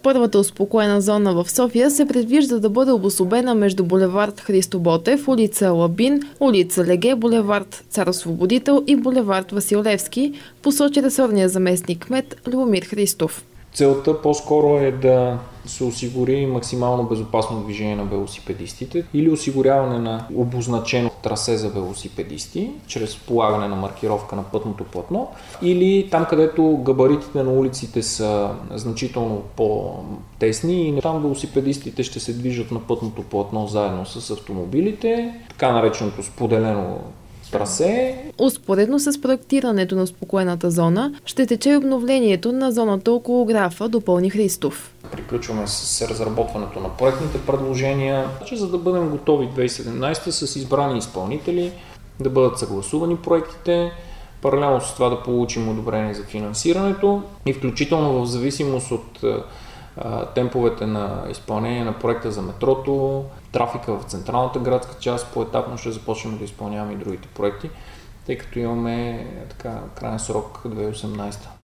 Първата успокоена зона в София се предвижда да бъде обособена между булевард Христо Ботев, улица Лабин, улица Леге, булевард Цар Освободител и булевард Васил Левски, посочи ресорния заместник-кмет Любомир Христов. Целта по-скоро е да се осигури максимално безопасно движение на велосипедистите или осигуряване на обозначено трасе за велосипедисти, чрез полагане на маркировка на пътното платно, или там, където габаритите на улиците са значително по-тесни и там велосипедистите ще се движат на пътното платно заедно с автомобилите, така нареченото споделено трасе. Успоредно с проектирането на успокоената зона ще тече и обновлението на зоната около графа, допълни Христов. Приключваме с разработването на проектните предложения, за да бъдем готови 2017 с избрани изпълнители, да бъдат съгласувани проектите, паралелно с това да получим одобрение за финансирането и включително в зависимост от темповете на изпълнение на проекта за метрото, трафика в централната градска част, поетапно ще започнем да изпълняваме и другите проекти, тъй като имаме крайен срок 2018.